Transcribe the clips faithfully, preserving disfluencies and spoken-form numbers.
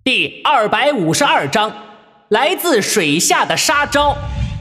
第二百五十二章，来自水下的杀招。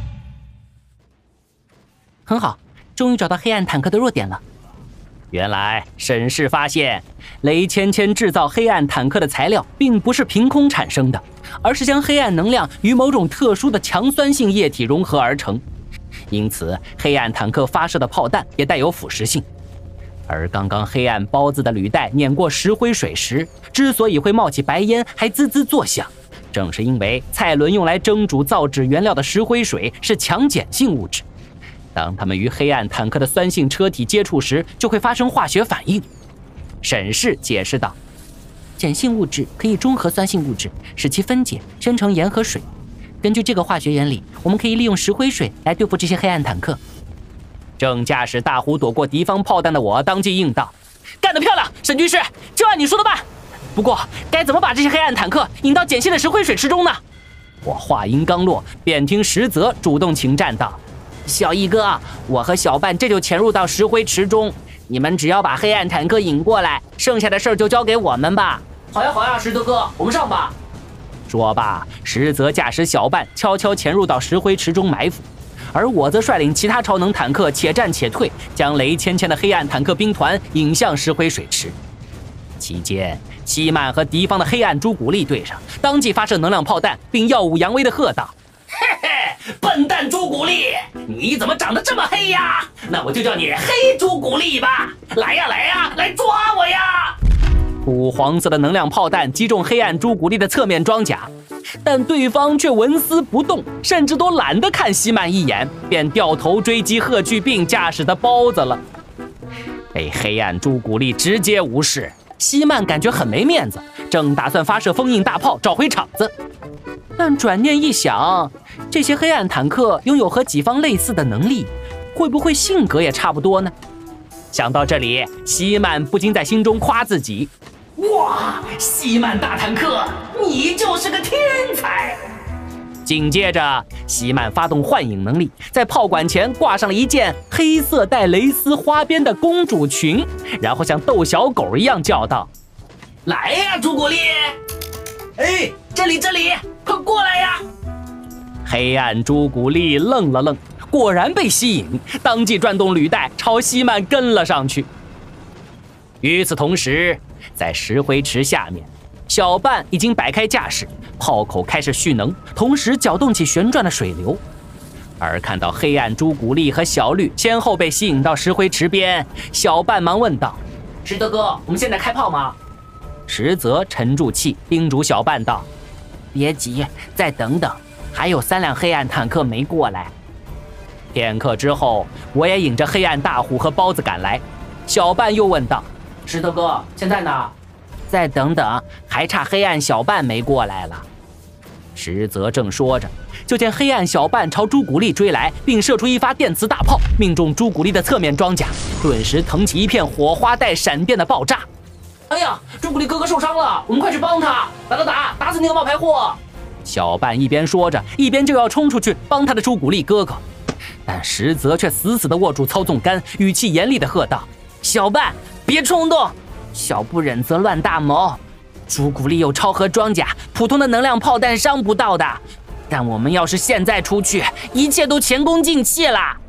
很好，终于找到黑暗坦克的弱点了。原来沈氏发现，雷芊芊制造黑暗坦克的材料并不是凭空产生的，而是将黑暗能量与某种特殊的强酸性液体融合而成。因此，黑暗坦克发射的炮弹也带有腐蚀性。而刚刚黑暗包子的履带碾过石灰水时，之所以会冒起白烟还滋滋作响，正是因为蔡伦用来蒸煮造纸原料的石灰水是强碱性物质。当它们与黑暗坦克的酸性车体接触时，就会发生化学反应。沈氏解释道，碱性物质可以中和酸性物质，使其分解生成盐和水。根据这个化学原理，我们可以利用石灰水来对付这些黑暗坦克。正驾驶大壶躲过敌方炮弹的我当即应道，干得漂亮，沈军师，就按你说的办。不过该怎么把这些黑暗坦克引到碱性的石灰水池中呢？我话音刚落，便听石泽主动请战道，小易哥，我和小半这就潜入到石灰池中，你们只要把黑暗坦克引过来，剩下的事儿就交给我们吧。好呀好呀，石泽哥，我们上吧。说罢，石泽驾驶小半悄悄潜入到石灰池中埋伏，而我则率领其他超能坦克且战且退，将雷芊芊的黑暗坦克兵团引向石灰水池。期间，西曼和敌方的黑暗朱古力对上，当即发射能量炮弹，并耀武扬威地喝道，嘿嘿，笨蛋朱古力，你怎么长得这么黑呀？那我就叫你黑朱古力吧！来呀来呀，来抓我呀！土黄色的能量炮弹击中黑暗朱古力的侧面装甲，但对方却纹丝不动，甚至都懒得看西曼一眼，便掉头追击贺去病驾驶的包子了。被黑暗朱古力直接无视，西曼感觉很没面子，正打算发射封印大炮找回场子，但转念一想，这些黑暗坦克拥有和己方类似的能力，会不会性格也差不多呢？想到这里，西曼不禁在心中夸自己，哇，西曼大坦克，你就是个天才！紧接着，西曼发动幻影能力，在炮管前挂上了一件黑色带蕾丝花边的公主裙，然后像逗小狗一样叫道，来呀，朱古力！哎，这里这里，快过来呀！黑暗朱古力愣了愣，果然被吸引，当即转动履带朝西曼跟了上去。与此同时，在石灰池下面，小半已经摆开架势，炮口开始蓄能，同时搅动起旋转的水流。而看到黑暗朱古力和小绿先后被吸引到石灰池边，小半忙问道，石德哥，我们现在开炮吗？石泽沉住气叮嘱小半道，别急，再等等，还有三辆黑暗坦克没过来。片刻之后，我也引着黑暗大虎和包子赶来。小半又问道，石头哥，现在呢？再等等，还差黑暗小半没过来了。石泽正说着，就见黑暗小半朝朱古力追来，并射出一发电磁大炮，命中朱古力的侧面装甲，顿时腾起一片火花带闪电的爆炸。哎呀，朱古力哥哥受伤了，我们快去帮他！打打打，打死那个冒牌货！小半一边说着，一边就要冲出去帮他的朱古力哥哥，但石泽却死死地握住操纵杆，语气严厉地喝道，小半，别冲动，小不忍则乱大谋。朱古力有超核装甲，普通的能量炮弹伤不到的，但我们要是现在出去，一切都前功尽弃了。